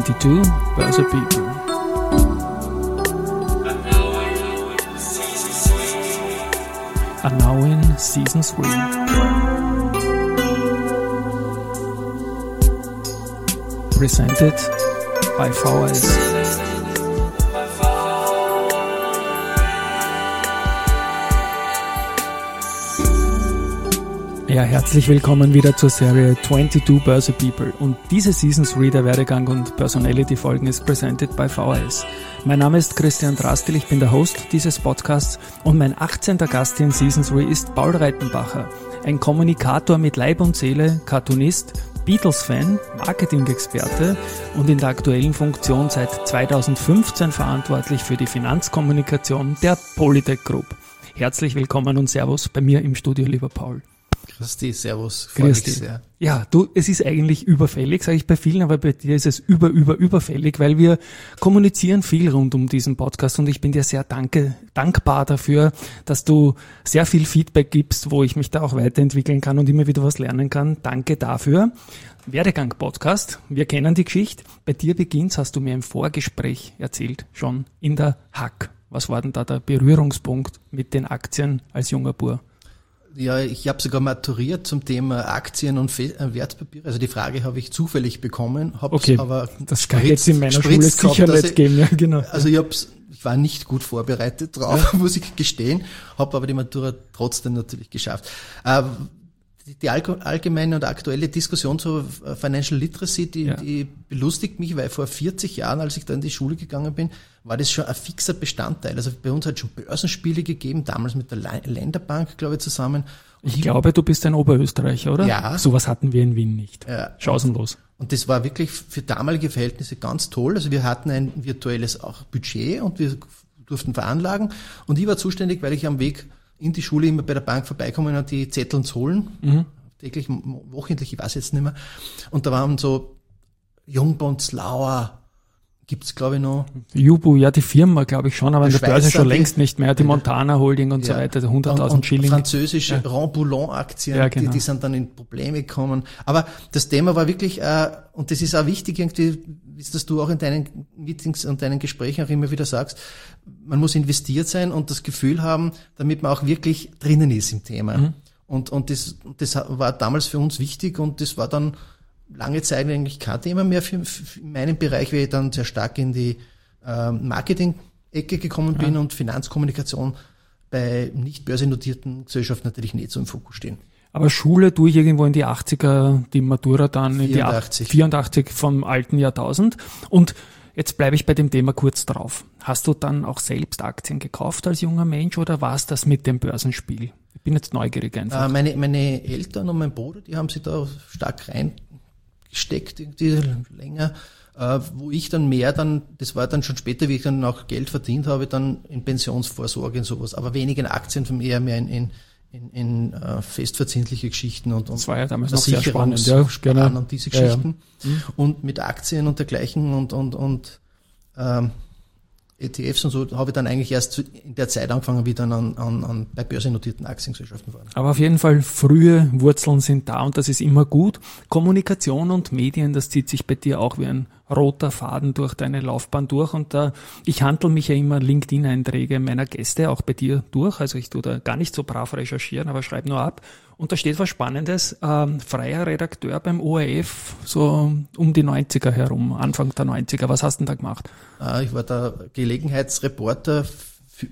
22 Börse People. And now in Season 3. Presented by VHS. Ja, herzlich willkommen wieder zur Serie 22 Börse People. Und diese Season 3 der Werdegang und Personality Folgen ist presented by VHS. Mein Name ist Christian Drastil, ich bin der Host dieses Podcasts und mein 18. Gast in Season 3 ist Paul Reitenbacher. Ein Kommunikator mit Leib und Seele, Cartoonist, Beatles-Fan, Marketing-Experte und in der aktuellen Funktion seit 2015 verantwortlich für die Finanzkommunikation der Polytech Group. Herzlich willkommen und Servus bei mir im Studio, lieber Paul. Grüß dich, servus, freue mich sehr. Ja, es ist eigentlich überfällig, sage ich bei vielen, aber bei dir ist es überfällig, weil wir kommunizieren viel rund um diesen Podcast und ich bin dir sehr dankbar dafür, dass du sehr viel Feedback gibst, wo ich mich da auch weiterentwickeln kann und immer wieder was lernen kann. Danke dafür. Werdegang-Podcast, wir kennen die Geschichte. Bei dir beginnt's, hast du mir im Vorgespräch erzählt, schon in der Hack. Was war denn da der Berührungspunkt mit den Aktien als junger Bur? Ja, ich habe sogar maturiert zum Thema Aktien und Wertpapiere. Also die Frage habe ich zufällig bekommen, okay, aber das kann jetzt in meiner Schule sicher nicht geben. Ja, genau. Also ich war nicht gut vorbereitet drauf, muss ich gestehen, habe aber die Matura trotzdem natürlich geschafft. Die allgemeine und aktuelle Diskussion zur Financial Literacy, die belustigt mich, weil vor 40 Jahren, als ich da in die Schule gegangen bin, war das schon ein fixer Bestandteil. Also bei uns hat es schon Börsenspiele gegeben, damals mit der Länderbank, glaube ich, zusammen. Ich glaube, du bist ein Oberösterreicher, oder? Ja. Sowas hatten wir in Wien nicht. Ja. Chancenlos. Und das war wirklich für damalige Verhältnisse ganz toll. Also wir hatten ein virtuelles auch Budget und wir durften veranlagen. Und ich war zuständig, weil ich am Weg in die Schule immer bei der Bank vorbeikommen und die Zettel zu holen. Täglich, wochentlich, ich weiß jetzt nicht mehr. Und da waren so Jungbonds, Lauer, gibt's glaube ich noch. Jubu, ja, die Firma glaube ich schon, aber in der Börse schon längst nicht mehr. Die Montana Holding und so weiter, 100.000 Schilling. Französische Rambouillet-Aktien, genau. die sind dann in Probleme gekommen. Aber das Thema war wirklich, und das ist auch wichtig irgendwie, wie das du auch in deinen Meetings und deinen Gesprächen auch immer wieder sagst, man muss investiert sein und das Gefühl haben, damit man auch wirklich drinnen ist im Thema. Und das war damals für uns wichtig und das war dann lange Zeit eigentlich kein Thema mehr für meinen Bereich, weil ich dann sehr stark in die Marketing-Ecke gekommen bin und Finanzkommunikation bei nicht börsennotierten Gesellschaften natürlich nicht so im Fokus stehen. Aber Schule tue ich irgendwo in die 80er, die Matura dann 84. In die 84 vom alten Jahrtausend. Und jetzt bleibe ich bei dem Thema kurz drauf. Hast du dann auch selbst Aktien gekauft als junger Mensch oder war es das mit dem Börsenspiel? Ich bin jetzt neugierig einfach. Meine Eltern und mein Bruder, die haben sich da stark reingesteckt, irgendwie länger, wo ich dann das war dann schon später, wie ich dann auch Geld verdient habe, dann in Pensionsvorsorge und sowas, aber wenig in Aktien, von eher mehr in festverzinsliche Geschichten und das war ja damals noch sehr spannend, ja, genau. Und diese Geschichten und mit Aktien und dergleichen und ETFs und so habe ich dann eigentlich erst in der Zeit angefangen, wie dann an bei börsennotierten Aktiengesellschaften waren. Aber auf jeden Fall, frühe Wurzeln sind da und das ist immer gut. Kommunikation und Medien, das zieht sich bei dir auch wie ein roter Faden durch deine Laufbahn durch und ich handle mich ja immer LinkedIn-Einträge meiner Gäste, auch bei dir durch, also ich tue da gar nicht so brav recherchieren, aber schreibe nur ab und da steht was Spannendes, freier Redakteur beim ORF, so um die 90er herum, Anfang der 90er, was hast du denn da gemacht? Ich war da Gelegenheitsreporter für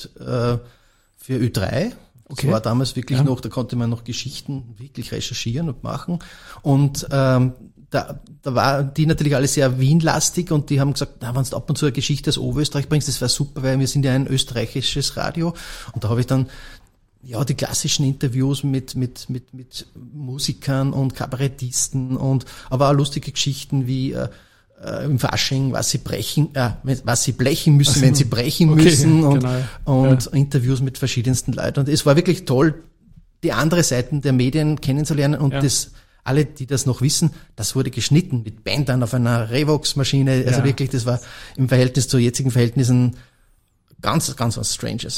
Ö3. Das war damals wirklich noch, da konnte man noch Geschichten wirklich recherchieren und machen und da war die natürlich alle sehr Wien-lastig und die haben gesagt, wenn du ab und zu eine Geschichte aus Oberösterreich bringst, das wäre super, weil wir sind ja ein österreichisches Radio und da habe ich dann die klassischen Interviews mit Musikern und Kabarettisten aber auch lustige Geschichten wie im Fasching, was sie blechen müssen, wenn sie brechen müssen und Interviews mit verschiedensten Leuten und es war wirklich toll, die andere Seiten der Medien kennenzulernen und das alle, die das noch wissen, das wurde geschnitten mit Bändern auf einer Revox-Maschine. Also wirklich, das war im Verhältnis zu jetzigen Verhältnissen ganz, ganz was Stranges.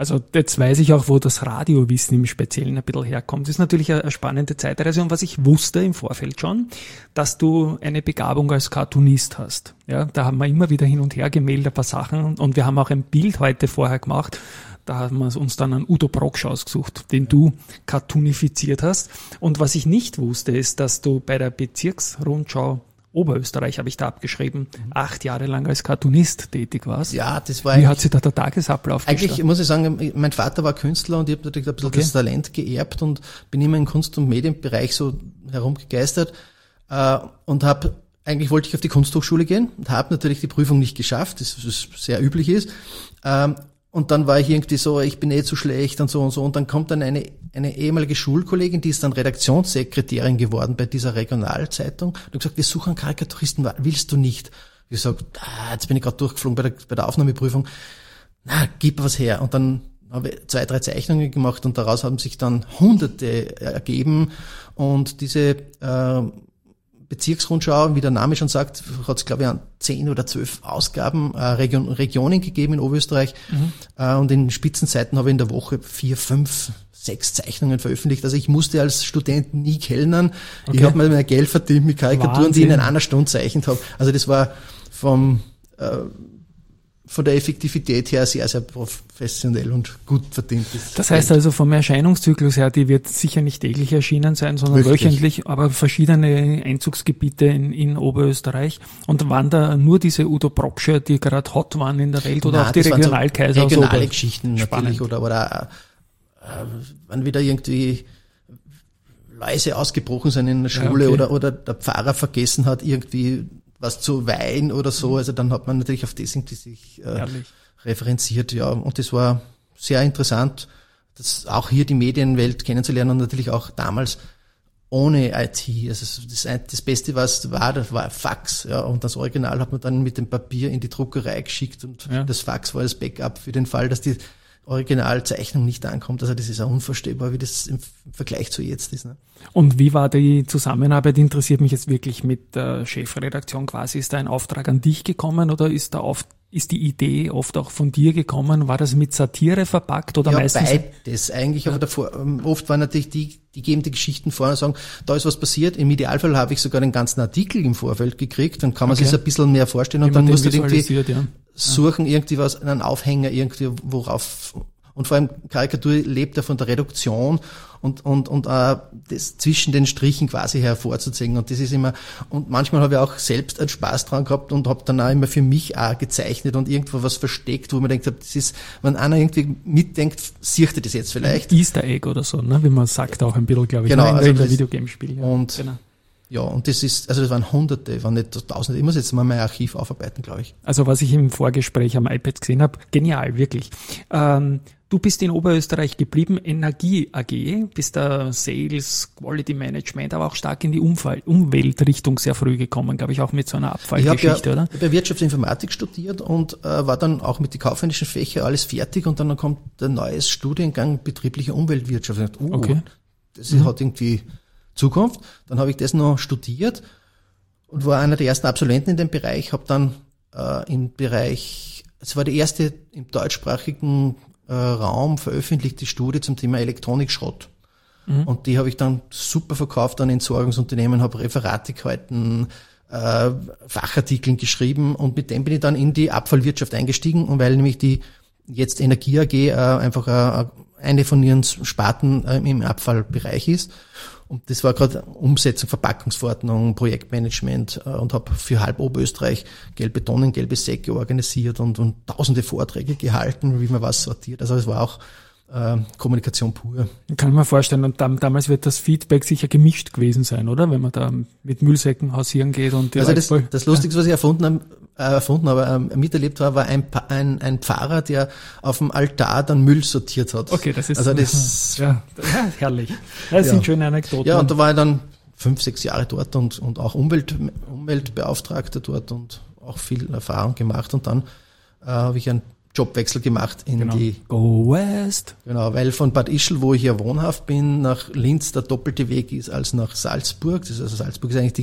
Also jetzt weiß ich auch, wo das Radiowissen im Speziellen ein bisschen herkommt. Das ist natürlich eine spannende Zeitreise. Und was ich wusste im Vorfeld schon, dass du eine Begabung als Cartoonist hast. Ja, da haben wir immer wieder hin und her gemeldet, ein paar Sachen. Und wir haben auch ein Bild heute vorher gemacht. Da haben wir uns dann einen Udo Brocksch ausgesucht, den du cartoonifiziert hast. Und was ich nicht wusste, ist, dass du bei der Bezirksrundschau Oberösterreich, habe ich da abgeschrieben, 8 Jahre lang als Cartoonist tätig warst. Ja, das war Wie hat sich da der Tagesablauf eigentlich, muss ich sagen, mein Vater war Künstler und ich habe natürlich ein bisschen das Talent geerbt und bin immer im Kunst- und Medienbereich so herumgegeistert und eigentlich wollte ich auf die Kunsthochschule gehen und habe natürlich die Prüfung nicht geschafft, das sehr üblich ist. Und dann war ich irgendwie so, ich bin zu schlecht und so. Und dann kommt dann eine ehemalige Schulkollegin, die ist dann Redaktionssekretärin geworden bei dieser Regionalzeitung. Und hat gesagt, wir suchen einen Karikaturisten, willst du nicht? Ich gesagt, jetzt bin ich gerade durchgeflogen bei der Aufnahmeprüfung. Na, gib was her. Und dann habe ich 2, 3 Zeichnungen gemacht und daraus haben sich dann Hunderte ergeben. Und diese Bezirksrundschau, wie der Name schon sagt, hat es, glaube ich, an 10 oder 12 Ausgaben Regionen gegeben in Oberösterreich. Und in Spitzenzeiten habe ich in der Woche 4, 5, 6 Zeichnungen veröffentlicht. Also ich musste als Student nie kellnern. Okay. Ich habe mir mein Geld verdient mit Karikaturen, Wahnsinn, die ich in einer Stunde zeichnet habe. Also das war von der Effektivität her sehr, sehr professionell und gut verdient. Das heißt also vom Erscheinungszyklus her, die wird sicher nicht täglich erschienen sein, sondern wöchentlich, aber verschiedene Einzugsgebiete in Oberösterreich. Und waren da nur diese Udo Brockscher, die gerade hot waren in der Welt, oder auch die Regionalkaiser? Regionale Geschichten natürlich, oder wenn wieder irgendwie Läuse ausgebrochen sind in der Schule, oder der Pfarrer vergessen hat, irgendwie was zu weihen oder so, also dann hat man natürlich auf das irgendwie sich referenziert, ja, und das war sehr interessant, das auch hier die Medienwelt kennenzulernen und natürlich auch damals ohne IT, also das Beste, was war, das war Fax, ja, und das Original hat man dann mit dem Papier in die Druckerei geschickt und das Fax war das Backup für den Fall, dass die Originalzeichnung nicht ankommt. Also das ist auch unvorstellbar, wie das im Vergleich zu jetzt ist. Ne? Und wie war die Zusammenarbeit? Interessiert mich jetzt wirklich mit der Chefredaktion quasi. Ist da ein Auftrag an dich gekommen oder ist die Idee oft auch von dir gekommen? War das mit Satire verpackt oder meistens? Beides eigentlich, aber oft waren natürlich die geben die Geschichten vor und sagen, da ist was passiert. Im Idealfall habe ich sogar den ganzen Artikel im Vorfeld gekriegt, dann kann man sich das ein bisschen mehr vorstellen und dann musst du irgendwie suchen irgendwie was, einen Aufhänger irgendwie, worauf, und vor allem Karikatur lebt ja von der Reduktion und das zwischen den Strichen quasi hervorzuziehen, und das ist immer, und manchmal habe ich auch selbst einen Spaß dran gehabt und habe dann auch immer für mich auch gezeichnet und irgendwo was versteckt, wo man denkt, das ist, wenn einer irgendwie mitdenkt, sieht er das jetzt vielleicht. Easter Egg oder so, ne, wie man sagt auch ein bisschen, glaube ich, genau, in der Videogamespiel. Ja. Und genau. Ja, und das waren Hunderte, waren nicht Tausende. Ich muss jetzt mal mein Archiv aufarbeiten, glaube ich. Also was ich im Vorgespräch am iPad gesehen habe, genial, wirklich. Du bist in Oberösterreich geblieben, Energie AG, bist da Sales, Quality Management, aber auch stark in die Umweltrichtung sehr früh gekommen, glaube ich, auch mit so einer Abfallgeschichte, oder? Ich habe bei Wirtschaftsinformatik studiert und war dann auch mit den kaufmännischen Fächern alles fertig, und dann kommt der neues Studiengang betriebliche Umweltwirtschaft. Ich dachte, das hat irgendwie Zukunft. Dann habe ich das noch studiert und war einer der ersten Absolventen in dem Bereich, habe dann es war die erste im deutschsprachigen Raum veröffentlichte Studie zum Thema Elektronikschrott. Und die habe ich dann super verkauft an Entsorgungsunternehmen, habe Referate gehalten, Fachartikeln geschrieben, und mit dem bin ich dann in die Abfallwirtschaft eingestiegen, und weil nämlich die jetzt Energie AG einfach eine von ihren Sparten im Abfallbereich ist. Und das war gerade Umsetzung, Verpackungsverordnung, Projektmanagement, und habe für halb Oberösterreich gelbe Tonnen, gelbe Säcke organisiert und tausende Vorträge gehalten, wie man was sortiert. Also es war auch Kommunikation pur. Kann ich mir vorstellen. Und damals wird das Feedback sicher gemischt gewesen sein, oder? Wenn man da mit Müllsäcken hausieren geht und die also das Lustigste, was ich erfunden habe, miterlebt war ein Pfarrer, der auf dem Altar dann Müll sortiert hat. Okay, das ist herrlich. Das sind schöne Anekdoten. Ja, und da war ich dann 5, 6 Jahre dort und auch Umweltbeauftragter dort und auch viel Erfahrung gemacht, und dann habe ich einen Jobwechsel gemacht in die Go West. Genau, weil von Bad Ischl, wo ich ja wohnhaft bin, nach Linz der doppelte Weg ist als nach Salzburg. Also Salzburg ist eigentlich die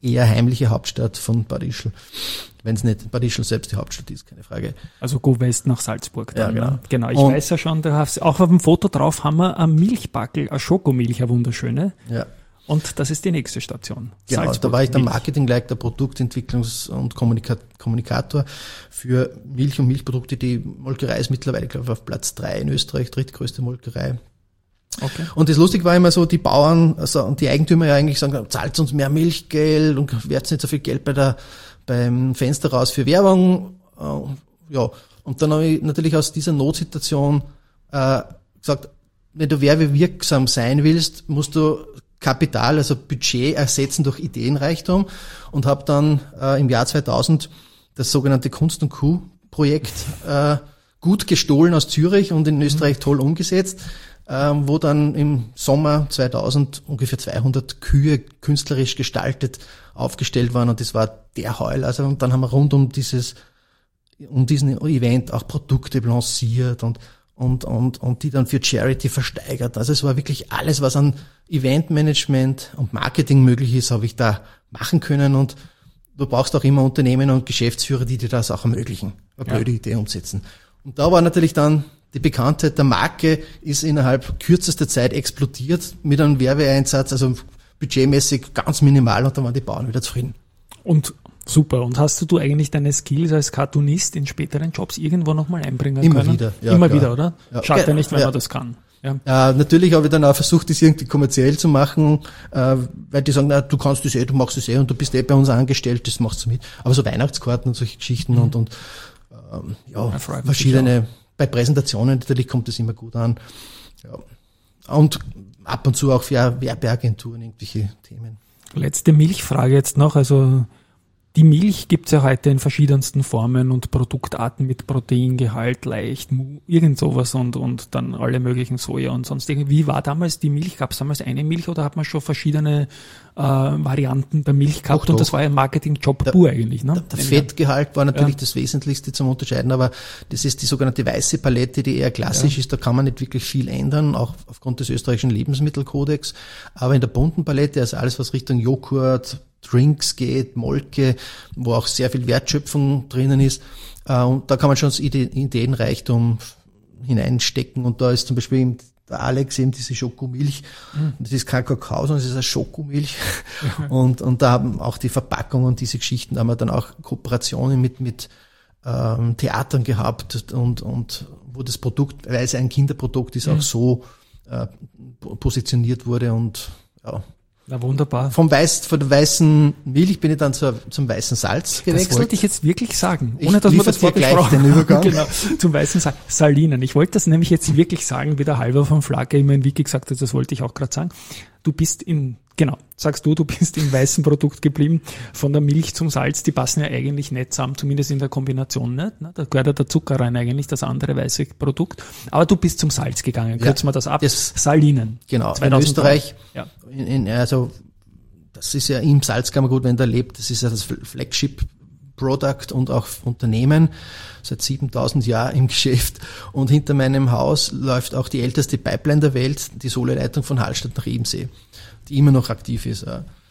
eher heimliche Hauptstadt von Bad Ischl. Wenn es nicht Bad Ischl selbst die Hauptstadt ist, keine Frage. Also Go West nach Salzburg. Dann, ja, genau. Ich weiß ja schon, auch auf dem Foto drauf haben wir eine Milchbackel, eine Schokomilch, eine wunderschöne. Ja. Und das ist die nächste Station. Genau, Salzburg, da war ich der Milch. Marketingleiter, Produktentwicklungs- und Kommunikator für Milch und Milchprodukte. Die Molkerei ist mittlerweile, glaube ich, auf Platz 3 in Österreich, drittgrößte Molkerei. Okay. Und das Lustige war immer so, die Bauern, also und die Eigentümer ja eigentlich sagen, zahlt uns mehr Milchgeld und werdet nicht so viel Geld beim Fenster raus für Werbung. Ja, und dann habe ich natürlich aus dieser Notsituation gesagt, wenn du werbewirksam sein willst, musst du Kapital, also Budget ersetzen durch Ideenreichtum und habe dann im Jahr 2000 das sogenannte Kunst und Kuh-Projekt gut gestohlen aus Zürich und in Österreich toll umgesetzt, wo dann im Sommer 2000 ungefähr 200 Kühe künstlerisch gestaltet aufgestellt waren und das war der Heul. Also und dann haben wir rund um diesen Event auch Produkte lanciert und die dann für Charity versteigert. Also es war wirklich alles, was an Eventmanagement und Marketing möglich ist, habe ich da machen können und du brauchst auch immer Unternehmen und Geschäftsführer, die dir das auch ermöglichen, eine blöde Idee umsetzen. Und da war natürlich dann die Bekanntheit der Marke ist innerhalb kürzester Zeit explodiert mit einem Werbeeinsatz, also budgetmäßig ganz minimal und dann waren die Bauern wieder zufrieden. Und super. Und hast du eigentlich deine Skills als Cartoonist in späteren Jobs irgendwo nochmal einbringen können? Immer wieder. Ja, immer klar. Wieder, oder? Ja. Schadet ja nicht, wenn man das kann. Ja. Natürlich habe ich dann auch versucht, das irgendwie kommerziell zu machen, weil die sagen, na, du kannst das du machst das und du bist bei uns angestellt, das machst du mit. Aber so Weihnachtskarten und solche Geschichten und verschiedene, bei Präsentationen natürlich kommt das immer gut an. Ja. Und ab und zu auch für Werbeagenturen irgendwelche Themen. Letzte Milchfrage jetzt noch, also die Milch gibt's ja heute in verschiedensten Formen und Produktarten mit Proteingehalt, leicht, irgend sowas und dann alle möglichen Soja und sonst irgendwie. Wie war damals die Milch? Gab's damals eine Milch oder hat man schon verschiedene Varianten bei Milch gehabt? Und das war ja ein Marketing-Job pur eigentlich. Ne? Der Fettgehalt war natürlich das Wesentlichste zum Unterscheiden, aber das ist die sogenannte weiße Palette, die eher klassisch ist. Da kann man nicht wirklich viel ändern, auch aufgrund des österreichischen Lebensmittelkodex. Aber in der bunten Palette, also alles, was Richtung Joghurt, Drinks geht, Molke, wo auch sehr viel Wertschöpfung drinnen ist. Und da kann man schon das Ideenreichtum hineinstecken. Und da ist zum Beispiel der Alex eben diese Schokomilch. Das ist kein Kakao, sondern es ist eine Schokomilch. Und da haben auch die Verpackung und diese Geschichten, da haben wir dann auch Kooperationen mit Theatern gehabt und wo das Produkt, weil es ein Kinderprodukt ist, auch so positioniert wurde und ja. Na wunderbar. Von der weißen Milch bin ich dann zum weißen Salz gewechselt. Das wollte ich jetzt wirklich sagen, Ich ohne dass wir das liefere dir gleich den Übergang. Genau, zum weißen Salz. Salinen. Ich wollte das nämlich jetzt wirklich sagen, wie der Halber von Flagge immer in Wiki gesagt hat, das wollte ich auch gerade sagen. Du bist du bist im weißen Produkt geblieben. Von der Milch zum Salz, die passen ja eigentlich nicht zusammen, zumindest in der Kombination nicht. Ne? Da gehört ja der Zucker rein eigentlich, das andere weiße Produkt. Aber du bist zum Salz gegangen. Kürzen wir das ab. Salinen. Genau. 2003. In Österreich, ja. Also das ist ja im Salzkammergut, wenn der lebt, das ist ja das Flagship-Product und auch Unternehmen, seit 7000 Jahren im Geschäft. Und hinter meinem Haus läuft auch die älteste Pipeline der Welt, die Sole-Leitung von Hallstatt nach Ebensee, die immer noch aktiv ist.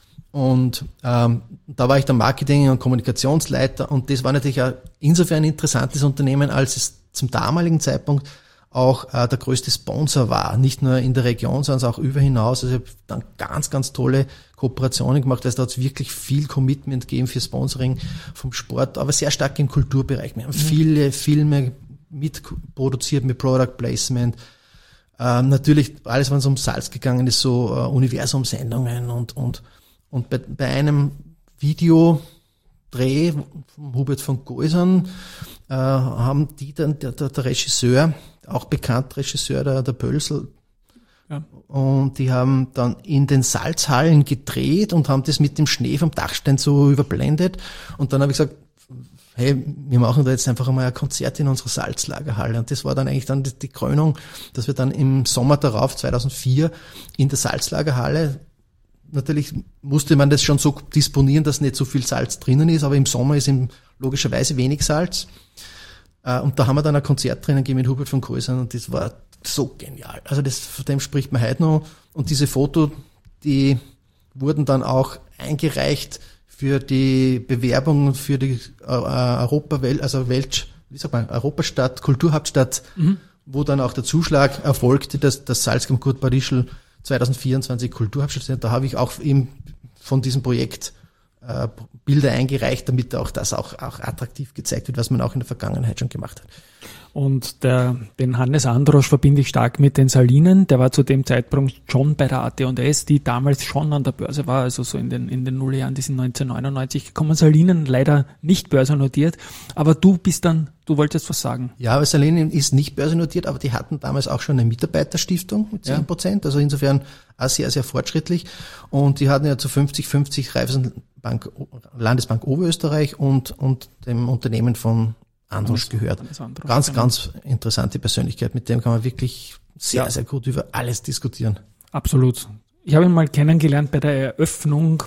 Und da war ich der Marketing- und Kommunikationsleiter und das war natürlich auch insofern ein interessantes Unternehmen, als es zum damaligen Zeitpunkt auch der größte Sponsor war, nicht nur in der Region, sondern auch über hinaus. Also ich habe dann ganz, ganz tolle Kooperationen gemacht, also da hat es wirklich viel Commitment gegeben für Sponsoring vom Sport, aber sehr stark im Kulturbereich. Wir haben viele Filme mitproduziert mit Product Placement. Natürlich alles, was um Salz gegangen ist, so Universumsendungen und bei einem Videodreh von Hubert von Goisern haben die dann, der Regisseur, auch bekannt Regisseur, der Pölsl, und die haben dann in den Salzhallen gedreht und haben das mit dem Schnee vom Dachstein so überblendet. Und dann habe ich gesagt, hey, wir machen da jetzt einfach einmal ein Konzert in unserer Salzlagerhalle. Und das war dann eigentlich dann die Krönung, dass wir dann im Sommer darauf, 2004, in der Salzlagerhalle, natürlich musste man das schon so disponieren, dass nicht so viel Salz drinnen ist, aber im Sommer ist logischerweise wenig Salz. Und da haben wir dann ein Konzert drinnen gegeben mit Hubert von Goisern und das war so genial. Also von dem spricht man heute noch. Und diese Fotos, die wurden dann auch eingereicht für die Bewerbung für die Europastadt, Kulturhauptstadt, wo dann auch der Zuschlag erfolgte, dass das Salzkammergut-Bad Ischl 2024 Kulturhauptstadt sind. Da habe ich auch eben von diesem Projekt Bilder eingereicht, damit auch das auch attraktiv gezeigt wird, was man auch in der Vergangenheit schon gemacht hat. Und den Hannes Androsch verbinde ich stark mit den Salinen. Der war zu dem Zeitpunkt schon bei der AT&S, die damals schon an der Börse war, also so in den Nullerjahren, die sind 1999 gekommen. Salinen leider nicht börsennotiert, aber du wolltest was sagen. Ja, aber Salinen ist nicht börsennotiert, aber die hatten damals auch schon eine Mitarbeiterstiftung mit 10%, also insofern auch sehr, sehr fortschrittlich. Und die hatten ja zu 50-50 Raiffeisenbank, Landesbank Oberösterreich und dem Unternehmen von Androsch gehört. Ganz interessante Persönlichkeit. Mit dem kann man wirklich sehr, sehr gut über alles diskutieren. Absolut. Ich habe ihn mal kennengelernt bei der Eröffnung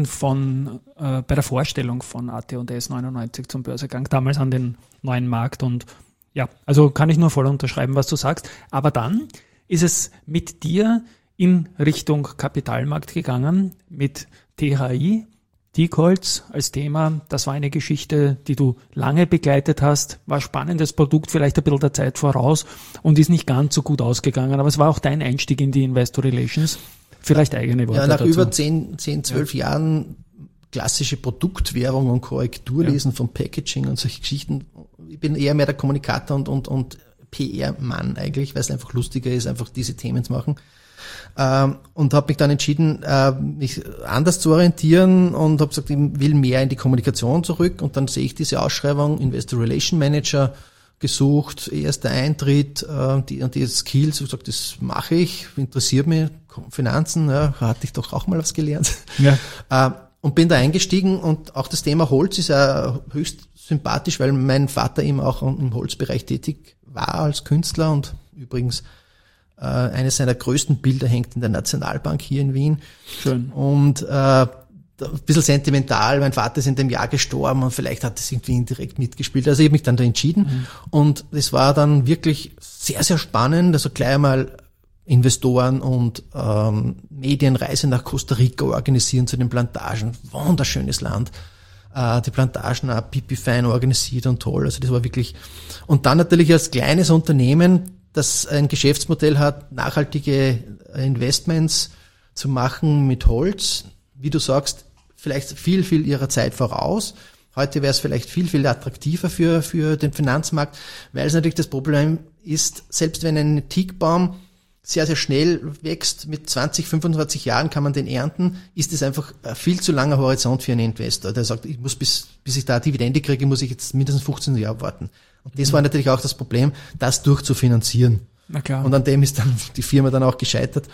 bei der Vorstellung von AT&S 99 zum Börsegang, damals an den neuen Markt. Und ja, also kann ich nur voll unterschreiben, was du sagst. Aber dann ist es mit dir in Richtung Kapitalmarkt gegangen, mit THI, Teakholz als Thema. Das war eine Geschichte, die du lange begleitet hast, war ein spannendes Produkt, vielleicht ein bisschen der Zeit voraus und ist nicht ganz so gut ausgegangen, aber es war auch dein Einstieg in die Investor Relations. Vielleicht eigene Worte dazu. Ja, nach über 12 Jahren klassische Produktwerbung und Korrekturlesen von Packaging und solche Geschichten. Ich bin eher mehr der Kommunikator und PR-Mann eigentlich, weil es einfach lustiger ist, einfach diese Themen zu machen. Und habe mich dann entschieden, mich anders zu orientieren und habe gesagt, ich will mehr in die Kommunikation zurück. Und dann sehe ich diese Ausschreibung, Investor Relation Manager gesucht, erster Eintritt, die Skills, ich gesagt, das mache ich, interessiert mich, Finanzen, ja, hatte ich doch auch mal was gelernt. Ja. Und bin da eingestiegen und auch das Thema Holz ist ja höchst sympathisch, weil mein Vater eben auch im Holzbereich tätig war als Künstler und übrigens eines seiner größten Bilder hängt in der Nationalbank hier in Wien. Schön. Und ein bisschen sentimental, mein Vater ist in dem Jahr gestorben und vielleicht hat es irgendwie indirekt mitgespielt. Also ich habe mich dann da entschieden und es war dann wirklich sehr, sehr spannend. Also gleich einmal Investoren und Medienreise nach Costa Rica organisieren zu den Plantagen. Wunderschönes Land. Die Plantagen auch pipi-fein organisiert und toll. Also das war wirklich... Und dann natürlich als kleines Unternehmen, das ein Geschäftsmodell hat, nachhaltige Investments zu machen mit Holz. Wie du sagst, vielleicht viel, viel ihrer Zeit voraus. Heute wäre es vielleicht viel, viel attraktiver für den Finanzmarkt, weil es natürlich das Problem ist, selbst wenn ein Teakbaum sehr, sehr schnell wächst, mit 20, 25 Jahren kann man den ernten, ist es einfach ein viel zu langer Horizont für einen Investor. Der sagt, ich muss bis ich da Dividende kriege, muss ich jetzt mindestens 15 Jahre warten. Und das war natürlich auch das Problem, das durchzufinanzieren. Na klar. Und an dem ist dann die Firma dann auch gescheitert.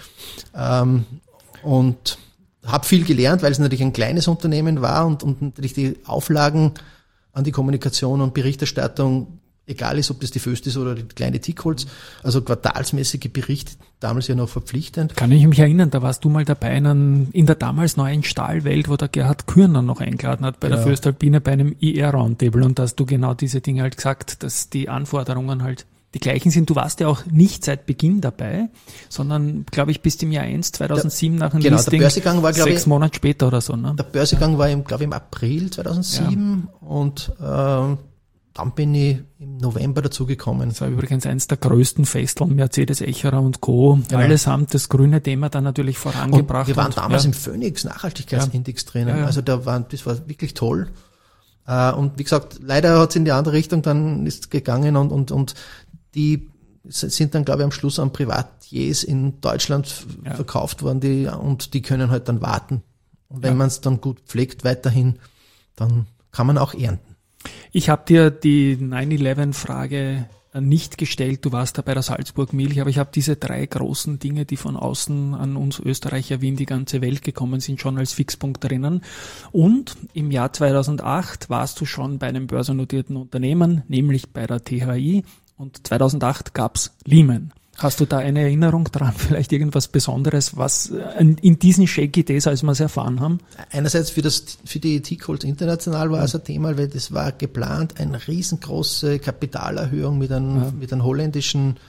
Und habe viel gelernt, weil es natürlich ein kleines Unternehmen war und natürlich die Auflagen an die Kommunikation und Berichterstattung, egal ist, ob das die Föstis oder die kleine Teakholz, also quartalsmäßige Berichte, damals ja noch verpflichtend. Kann ich mich erinnern, da warst du mal dabei in der damals neuen Stahlwelt, wo der Gerhard Kürner noch eingeladen hat bei der Föstalpine bei einem IR-Roundtable und da hast du genau diese Dinge halt gesagt, dass die Anforderungen halt die gleichen sind. Du warst ja auch nicht seit Beginn dabei, sondern, glaube ich, bis im Jahr 2007 nach dem Listing, der Börsegang war, 6 Monate später oder so. Ne? Der Börsegang war, im April 2007 und dann bin ich im November dazugekommen. Das war übrigens eins der größten Festeln, Mercedes, Echerer und Co. Ja. Allesamt das grüne Thema dann natürlich vorangebracht. Und wir waren damals im Phoenix Nachhaltigkeitsindex drinnen. Ja. Also das war wirklich toll. Und wie gesagt, leider hat es in die andere Richtung dann ist gegangen und die sind dann, glaube ich, am Schluss an Privatiers in Deutschland verkauft worden, und die können halt dann warten. Und wenn man es dann gut pflegt weiterhin, dann kann man auch ernten. Ich habe dir die 9/11-Frage nicht gestellt, du warst da bei der Salzburg Milch, aber ich habe diese 3 großen Dinge, die von außen an uns Österreicher wie in die ganze Welt gekommen sind, schon als Fixpunkt drinnen. Und im Jahr 2008 warst du schon bei einem börsennotierten Unternehmen, nämlich bei der THI, und 2008 gab's Lehman. Hast du da eine Erinnerung dran, vielleicht irgendwas Besonderes, was in diesen Shaky Days, als wir es erfahren haben? Einerseits für die Teakholz international war es ein Thema, weil das war geplant, eine riesengroße Kapitalerhöhung mit einem holländischen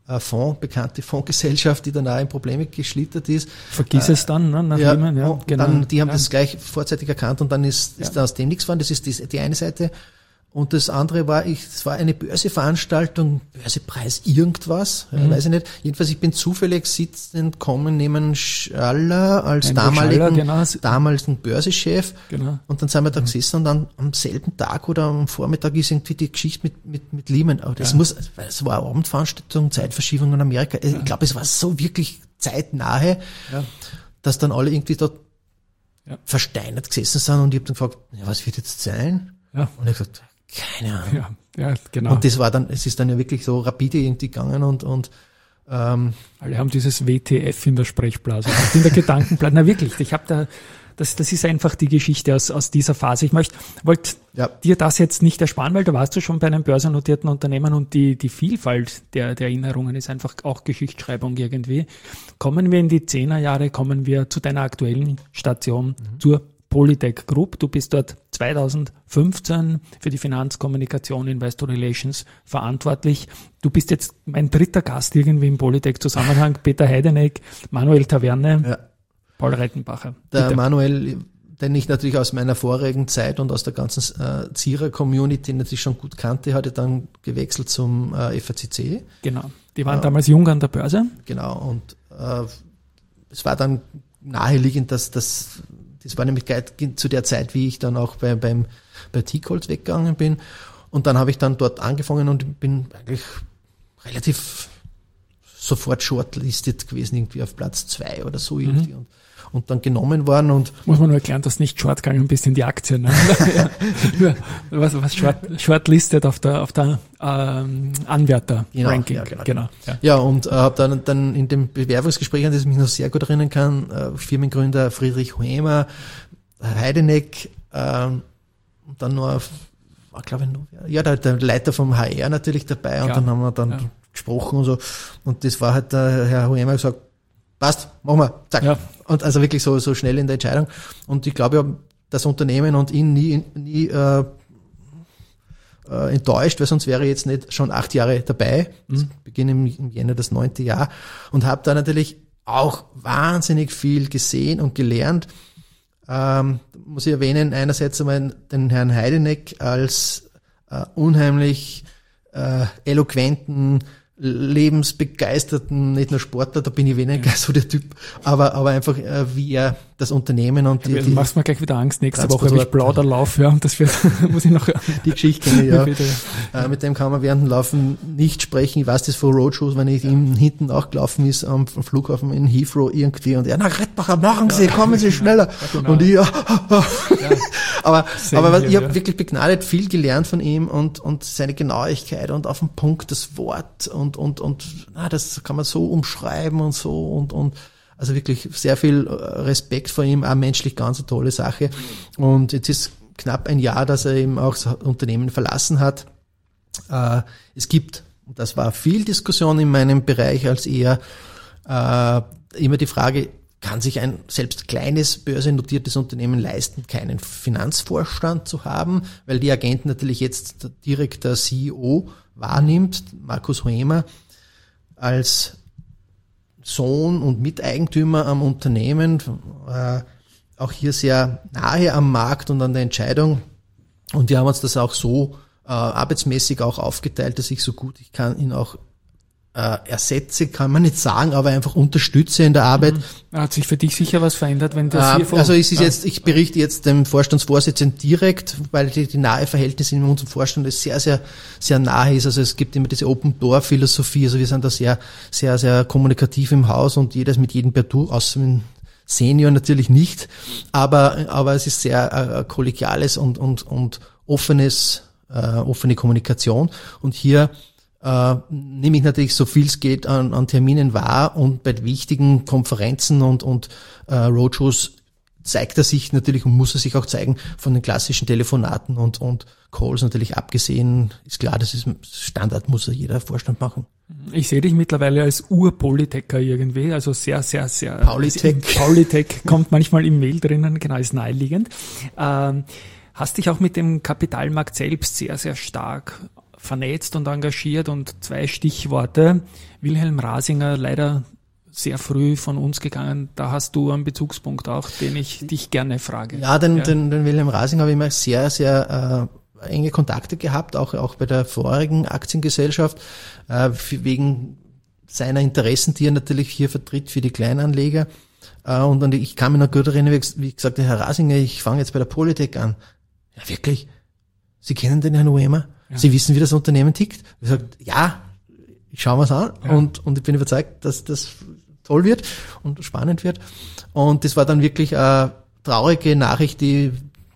bekannte Fondsgesellschaft, die dann auch in Probleme geschlittert ist. Vergiss es dann, ne, nach Lehman, ja, genau. Dann, die haben das gleich vorzeitig erkannt und dann ist da aus dem nichts geworden. Das ist die eine Seite. Und das andere war, es war eine Börseveranstaltung, Börsepreis irgendwas, weiß ich nicht. Jedenfalls, ich bin zufällig sitzend kommen neben Schaller als damaligen Börsechef. Genau. Und dann sind wir da gesessen und dann am selben Tag oder am Vormittag ist irgendwie die Geschichte mit Lehman. Aber das es war eine Abendveranstaltung, Zeitverschiebung in Amerika. Ich glaube, es war so wirklich zeitnahe, dass dann alle irgendwie dort versteinert gesessen sind und ich habe dann gefragt, was wird jetzt sein? Ja. Und ich habe gesagt, keine Ahnung. Ja, genau. Und es ist dann ja wirklich so rapide irgendwie gegangen und alle haben dieses WTF in der Sprechblase, in der Gedankenblase. Na wirklich, das ist einfach die Geschichte aus dieser Phase. Ich wollte dir das jetzt nicht ersparen, weil da warst du schon bei einem börsennotierten Unternehmen und die Vielfalt der Erinnerungen ist einfach auch Geschichtsschreibung irgendwie. Kommen wir in die 10er Jahre, kommen wir zu deiner aktuellen Station, zur Polytech Group. Du bist dort 2015 für die Finanzkommunikation, Investor Relations verantwortlich. Du bist jetzt mein dritter Gast irgendwie im Polytech-Zusammenhang. Peter Heideneck, Manuel Taverne, Paul Reitenbacher. Der Manuel, den ich natürlich aus meiner vorigen Zeit und aus der ganzen Zierer-Community natürlich schon gut kannte, hatte dann gewechselt zum FACC. Genau, die waren damals jung an der Börse. Genau, und es war dann naheliegend, dass das war nämlich zu der Zeit, wie ich dann auch bei T-Colt weggegangen bin. Und dann habe ich dann dort angefangen und bin eigentlich relativ sofort shortlisted gewesen, irgendwie auf Platz 2 oder so irgendwie. Und dann genommen worden und. Muss man nur erklären, dass nicht short gegangen bist in die Aktien. Ne? was shortlisted auf der Anwärter-Ranking. Genau. Ja, und habe dann in dem Bewerbungsgespräch, an das ich mich noch sehr gut erinnern kann, Firmengründer Friedrich Hoemer, Heideneck, und dann noch, war glaube ich noch, der Leiter vom HR natürlich dabei und dann haben wir dann gesprochen und so. Und das war halt der Herr Hoemer gesagt, passt, machen wir, zack. Ja. Und also wirklich so schnell in der Entscheidung. Und ich glaube, das Unternehmen und ihn nie enttäuscht, weil sonst wäre ich jetzt nicht schon 8 Jahre dabei. Ich beginne im Jänner das 9. Jahr und habe da natürlich auch wahnsinnig viel gesehen und gelernt. Muss ich erwähnen, einerseits einmal den Herrn Heideneck als unheimlich eloquenten, lebensbegeisterten, nicht nur Sportler, da bin ich weniger so der Typ, aber einfach wie er das Unternehmen und du machst mir gleich wieder Angst, nächste Woche habe ich Plauderlauf, und das wird, muss ich noch die Geschichte mit dem kann man während dem Laufen nicht sprechen. Ich weiß das von Roadshows, wenn ich ihm hinten auch gelaufen ist am Flughafen in Heathrow irgendwie und na Rettbacher, machen Sie, kommen Sie schneller. Genau. Und ich aber ich habe wirklich begnadet viel gelernt von ihm und seine Genauigkeit und auf den Punkt das Wort und das kann man so umschreiben und so und also wirklich sehr viel Respekt vor ihm, auch menschlich ganz eine tolle Sache. Und jetzt ist knapp ein Jahr, dass er eben auch das Unternehmen verlassen hat. Es gibt, und das war viel Diskussion in meinem Bereich als eher immer die Frage, kann sich ein selbst kleines börsennotiertes Unternehmen leisten, keinen Finanzvorstand zu haben, weil die Agenten natürlich jetzt direkt der CEO wahrnimmt, Markus Hoemer, als Sohn und Miteigentümer am Unternehmen, auch hier sehr nahe am Markt und an der Entscheidung. Und wir haben uns das auch so arbeitsmäßig auch aufgeteilt, dass ich so gut ich kann ihn auch ersetze, kann man nicht sagen, aber einfach unterstütze in der Arbeit. Hat sich für dich sicher was verändert, wenn der CFO... Also es ist jetzt, ich berichte jetzt dem Vorstandsvorsitzenden direkt, weil die nahe Verhältnis in unserem Vorstand sehr, sehr, sehr nahe ist. Also es gibt immer diese Open-Door-Philosophie. Also wir sind da sehr, sehr, sehr kommunikativ im Haus und jedes mit jedem per Du, außer mit Senior natürlich nicht. Aber es ist sehr kollegiales und offene Kommunikation. Und hier nehme ich natürlich so viel es geht an Terminen wahr und bei wichtigen Konferenzen und Roadshows zeigt er sich natürlich und muss er sich auch zeigen von den klassischen Telefonaten und Calls natürlich abgesehen. Ist klar, das ist Standard, muss ja jeder Vorstand machen. Ich sehe dich mittlerweile als Ur-Polytecher irgendwie, also sehr, sehr, sehr... Polytech kommt manchmal im Mail drinnen, genau, ist naheliegend. Hast dich auch mit dem Kapitalmarkt selbst sehr, sehr stark vernetzt und engagiert und 2 Stichworte. Wilhelm Rasinger, leider sehr früh von uns gegangen. Da hast du einen Bezugspunkt auch, den ich dich gerne frage. Ja, den Wilhelm Rasinger habe ich immer sehr, sehr enge Kontakte gehabt, auch bei der vorigen Aktiengesellschaft, wegen seiner Interessen, die er natürlich hier vertritt für die Kleinanleger. Und ich kann mich noch gut erinnern, wie gesagt, Herr Rasinger, ich fange jetzt bei der Polytech an. Ja, wirklich? Sie kennen den Herrn Uemer? Ja. Sie wissen, wie das Unternehmen tickt? Ich sage, ja, ich schaue mir's an, ja. und ich bin überzeugt, dass das toll wird und spannend wird. Und das war dann wirklich eine traurige Nachricht, die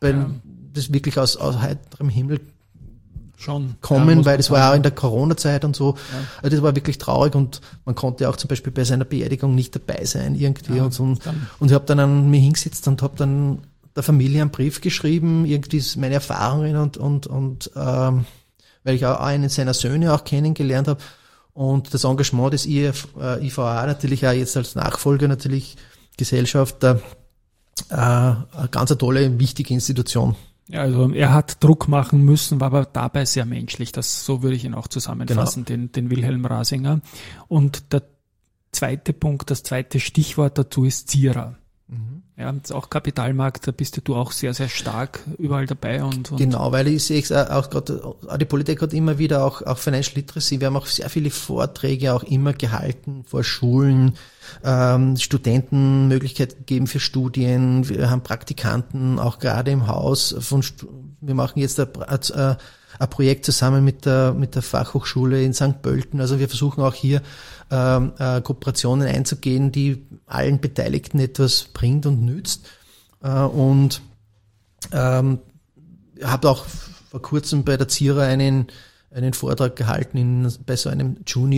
das wirklich aus heiterem Himmel schon kommen, weil das war auch in der Corona-Zeit und so. Ja. Also das war wirklich traurig und man konnte auch zum Beispiel bei seiner Beerdigung nicht dabei sein irgendwie. Ja, und ich habe dann an mich hingesetzt und habe dann der Familie einen Brief geschrieben, irgendwie meine Erfahrungen und weil ich auch einen seiner Söhne auch kennengelernt habe und das Engagement des IVA natürlich auch jetzt als Nachfolger natürlich Gesellschaft, eine ganz tolle, wichtige Institution. Ja, also er hat Druck machen müssen, war aber dabei sehr menschlich. So würde ich ihn auch zusammenfassen, genau. den Wilhelm Rasinger. Und der zweite Punkt, das zweite Stichwort dazu ist Zierer. Mhm. Ja, auch Kapitalmarkt, da bist du auch sehr, sehr stark überall dabei. Und genau, weil ich sehe es auch gerade, die Politik hat immer wieder auch Financial Literacy. Wir haben auch sehr viele Vorträge auch immer gehalten vor Schulen, Studenten Möglichkeit gegeben für Studien. Wir haben Praktikanten auch gerade im Haus wir machen jetzt ein Projekt zusammen mit der Fachhochschule in St. Pölten. Also wir versuchen auch hier Kooperationen einzugehen, die allen Beteiligten etwas bringt und nützt. Und habe auch vor kurzem bei der Zierer einen Vortrag gehalten bei so einem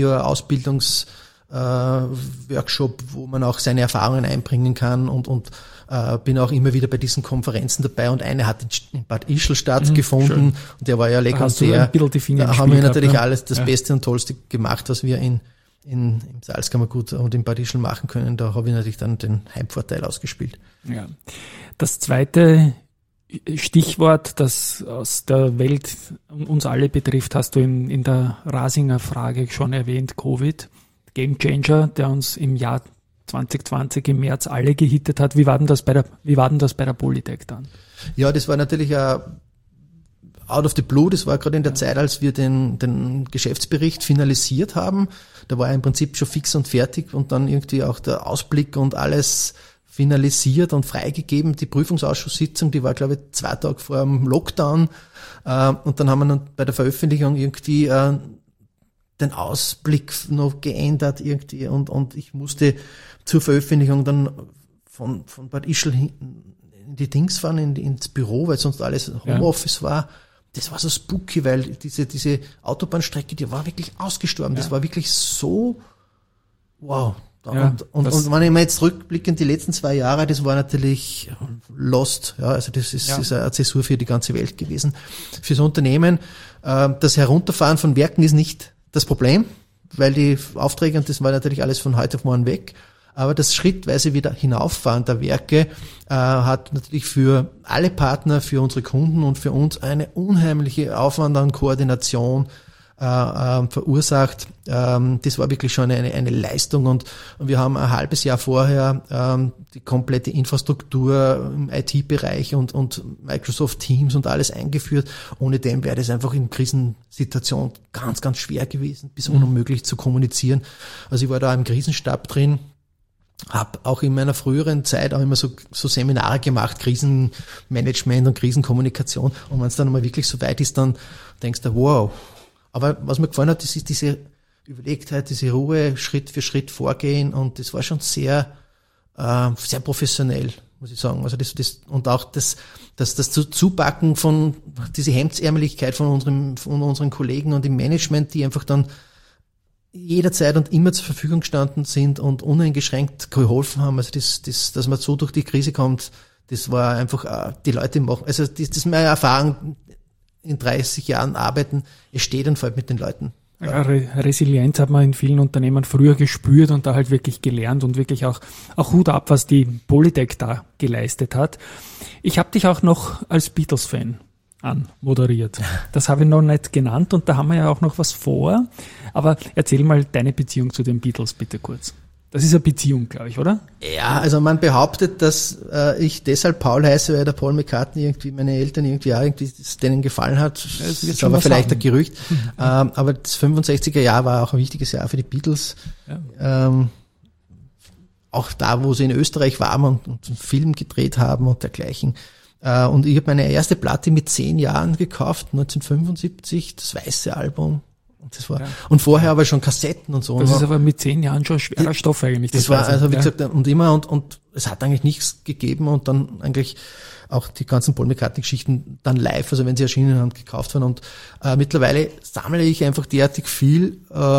Junior-Ausbildungs-Workshop, wo man auch seine Erfahrungen einbringen kann und bin auch immer wieder bei diesen Konferenzen dabei und eine hat in Bad Ischl stattgefunden und der war ja legendär. Da haben wir natürlich alles das Beste und Tollste gemacht, was wir im Salzkammergut und in Bad Ischl machen können. Da habe ich natürlich dann den Heimvorteil ausgespielt. Ja. Das zweite Stichwort, das aus der Welt uns alle betrifft, hast du in der Rasinger Frage schon erwähnt, Covid. Game Changer, der uns im Jahr 2020 im März alle gehittet hat. Wie war denn das bei der Polytech dann? Ja, das war natürlich out of the blue. Das war gerade in der Zeit, als wir den Geschäftsbericht finalisiert haben. Da war er im Prinzip schon fix und fertig und dann irgendwie auch der Ausblick und alles finalisiert und freigegeben. Die Prüfungsausschusssitzung, die war, glaube ich, 2 Tage vor dem Lockdown. Und dann haben wir dann bei der Veröffentlichung irgendwie den Ausblick noch geändert irgendwie und ich musste zur Veröffentlichung dann von Bad Ischl in die Dings fahren, ins Büro, weil sonst alles Homeoffice war. Das war so spooky, weil diese Autobahnstrecke, die war wirklich ausgestorben. Das war wirklich so, wow. Und wenn ich mir jetzt rückblicke in die letzten 2 Jahre, das war natürlich lost. Ja, also das ist eine Zäsur für die ganze Welt gewesen. Fürs Unternehmen, das Herunterfahren von Werken ist nicht das Problem, weil die Aufträge, und das war natürlich alles von heute auf morgen weg, aber das schrittweise wieder Hinauffahren der Werke hat natürlich für alle Partner, für unsere Kunden und für uns eine unheimliche Aufwand an Koordination verursacht. Das war wirklich schon eine Leistung und wir haben ein halbes Jahr vorher die komplette Infrastruktur im IT-Bereich und Microsoft Teams und alles eingeführt. Ohne dem wäre das einfach in Krisensituation ganz, ganz schwer gewesen, bis unmöglich zu kommunizieren. Also ich war da im Krisenstab drin, habe auch in meiner früheren Zeit auch immer so Seminare gemacht, Krisenmanagement und Krisenkommunikation. Und wenn es dann mal wirklich so weit ist, dann denkst du, wow. Aber was mir gefallen hat, das ist diese Überlegtheit, diese Ruhe, Schritt für Schritt vorgehen und das war schon sehr professionell, muss ich sagen. Also das und auch das Zupacken von diese Hemdsärmeligkeit von unseren Kollegen und im Management, die einfach dann jederzeit und immer zur Verfügung gestanden sind und uneingeschränkt geholfen haben. Also dass man so durch die Krise kommt, das war einfach die Leute machen. Also das ist meine Erfahrung. In 30 Jahren arbeiten, es steht und fällt mit den Leuten. Ja, Resilienz hat man in vielen Unternehmen früher gespürt und da halt wirklich gelernt und wirklich auch Hut ab, was die Polytech da geleistet hat. Ich habe dich auch noch als Beatles-Fan anmoderiert. Das habe ich noch nicht genannt und da haben wir ja auch noch was vor. Aber erzähl mal deine Beziehung zu den Beatles bitte kurz. Das ist eine Beziehung, glaube ich, oder? Ja, also man behauptet, dass ich deshalb Paul heiße, weil der Paul McCartney irgendwie, meine Eltern irgendwie es denen gefallen hat. Das ist aber vielleicht ein Gerücht. Aber das 65er Jahr war auch ein wichtiges Jahr für die Beatles. Ja. Auch da, wo sie in Österreich waren und einen Film gedreht haben und dergleichen. Und ich habe meine erste Platte mit 10 Jahren gekauft, 1975, das weiße Album. Und vorher aber schon Kassetten und so. Das ist aber mit 10 Jahren schon schwerer Stoff eigentlich. Das war, also wie gesagt, und immer, und es hat eigentlich nichts gegeben und dann eigentlich auch die ganzen Paul McCartney-Geschichten dann live, also wenn sie erschienen haben, gekauft waren. Und mittlerweile sammle ich einfach derartig viel,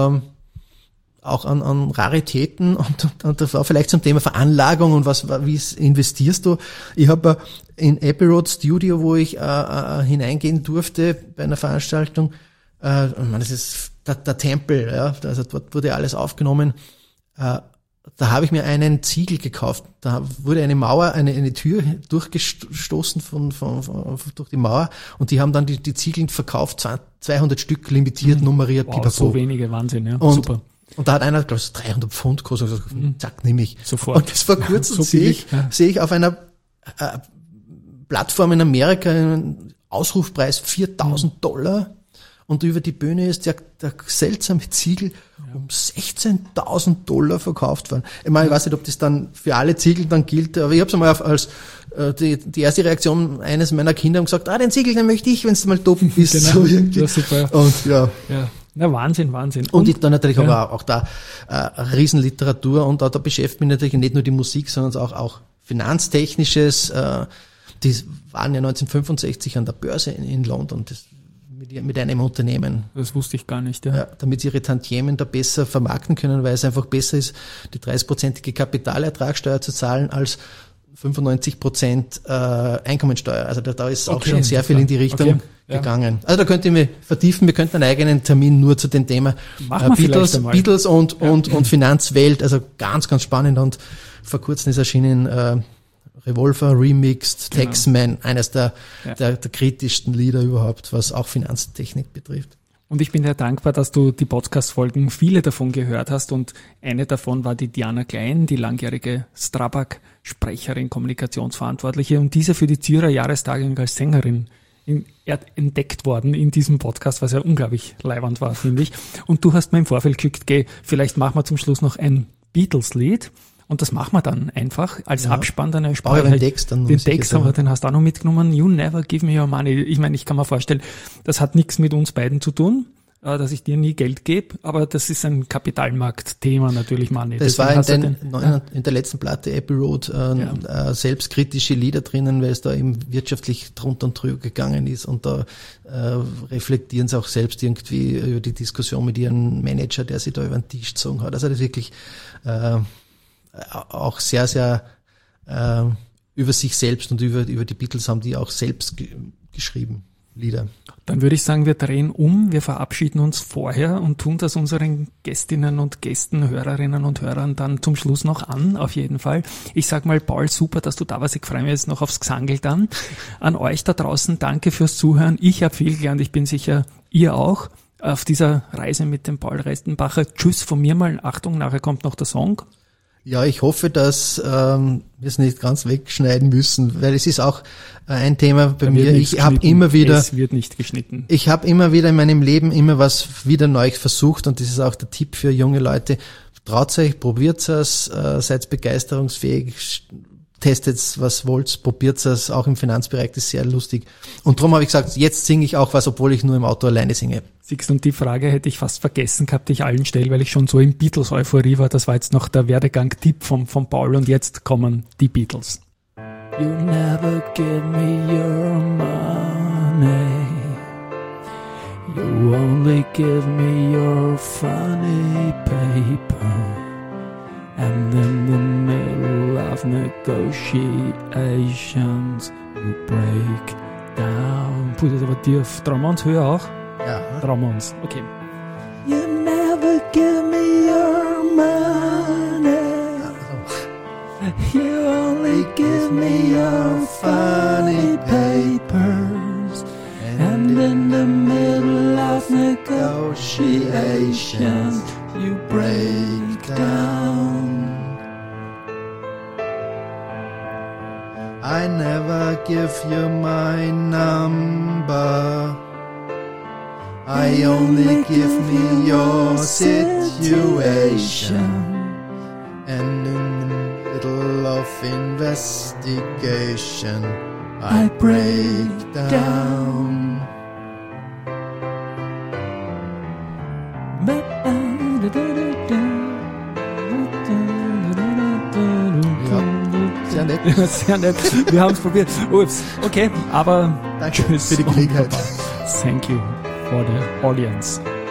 auch an Raritäten und das war vielleicht zum Thema Veranlagung und wie investierst du? Ich habe in Abbey Road Studio, wo ich hineingehen durfte bei einer Veranstaltung, das ist der Tempel, ja, also dort wurde alles aufgenommen. Da habe ich mir einen Ziegel gekauft. Da wurde eine Mauer, eine Tür durchgestoßen durch die Mauer und die haben dann die Ziegel verkauft, 200 Stück limitiert, nummeriert. Wow, so wenige, Wahnsinn, ja. Super. Und da hat einer, glaube ich, 300 Pfund gekostet, also, zack, nehme ich. Sofort. Und das vor kurzem sehe ich auf einer Plattform in Amerika einen Ausrufpreis $4.000 und über die Bühne ist der seltsame Ziegel um $16.000 verkauft worden. Ich meine, ich weiß nicht, ob das dann für alle Ziegel dann gilt, aber ich habe es einmal als die erste Reaktion eines meiner Kinder und gesagt, den Ziegel, den möchte ich, wenn es mal top ist. Genau, so irgendwie. das ist super. Und ja. Na, Wahnsinn. Und dann natürlich aber auch da Riesenliteratur und da beschäftigt mich natürlich nicht nur die Musik, sondern auch Finanztechnisches. Die waren ja 1965 an der Börse in London, mit einem Unternehmen. Das wusste ich gar nicht, ja. Damit sie ihre Tantiemen da besser vermarkten können, weil es einfach besser ist, die 30%ige Kapitalertragssteuer zu zahlen als 95% Einkommensteuer. Also da ist auch schon sehr viel in die Richtung gegangen. Also da könnt ihr mich vertiefen, wir könnten einen eigenen Termin nur zu dem Thema Beatles und Finanzwelt, also ganz, ganz spannend und vor kurzem ist erschienen Revolver Remixed, genau. Taxman, eines der kritischsten Lieder überhaupt, was auch Finanztechnik betrifft. Und ich bin dir dankbar, dass du die Podcast-Folgen, viele davon gehört hast und eine davon war die Diana Klein, die langjährige Strabag-Sprecherin, Kommunikationsverantwortliche und diese für die Zürcher Jahrestagung als Sängerin entdeckt worden in diesem Podcast, was ja unglaublich leiwand war, finde ich. Und du hast mir im Vorfeld geschickt, vielleicht machen wir zum Schluss noch ein Beatles-Lied. Und das machen wir dann einfach als Abspann deiner Sprache. Den Text dann. Den Text haben wir, den hast du auch noch mitgenommen. You never give me your money. Ich meine, ich kann mir vorstellen, das hat nichts mit uns beiden zu tun, dass ich dir nie Geld gebe, aber das ist ein Kapitalmarktthema natürlich, Money. Das war in der letzten Platte Abbey Road selbstkritische Lieder drinnen, weil es da eben wirtschaftlich drunter und drüber gegangen ist und da reflektieren sie auch selbst irgendwie über die Diskussion mit ihrem Manager, der sie da über den Tisch gezogen hat. Also das ist wirklich auch sehr, sehr über sich selbst und über die Beatles haben die auch selbst geschrieben, Lieder. Dann würde ich sagen, wir drehen um, wir verabschieden uns vorher und tun das unseren Gästinnen und Gästen, Hörerinnen und Hörern dann zum Schluss noch an, auf jeden Fall. Ich sag mal, Paul, super, dass du da warst. Ich freue mich jetzt noch aufs Gesangel dann. An euch da draußen, danke fürs Zuhören. Ich habe viel gelernt, ich bin sicher, ihr auch, auf dieser Reise mit dem Paul Restenbacher. Tschüss von mir mal. Achtung, nachher kommt noch der Song. Ja, ich hoffe, dass wir es nicht ganz wegschneiden müssen, weil es ist auch ein Thema bei mir. Es wird nicht geschnitten. Ich habe immer wieder in meinem Leben immer was wieder neu versucht und das ist auch der Tipp für junge Leute. Traut euch, probiert es, seid begeisterungsfähig, testet was wollt, probiert es, auch im Finanzbereich, das ist sehr lustig. Und darum habe ich gesagt, jetzt singe ich auch was, obwohl ich nur im Auto alleine singe. Siehst, und die Frage hätte ich fast vergessen gehabt, die ich allen stelle, weil ich schon so in Beatles-Euphorie war. Das war jetzt noch der Werdegang-Tipp von Paul und jetzt kommen die Beatles. You never give me your money. You only give me your funny paper. And in the middle of negotiations, you break down. Puh, das aber tief. Trauen wir uns höher auch? Ja. Trauen wir uns. Okay. You never give me your money. You only give me your funny papers. situation, you break down. I never give you my number. I only give me your situation. And in the middle of investigation, I break down. Sehr nett. Sehr nett. Wir haben es probiert. Ups, okay, aber danke für die Gelegenheit. Thank you for the audience.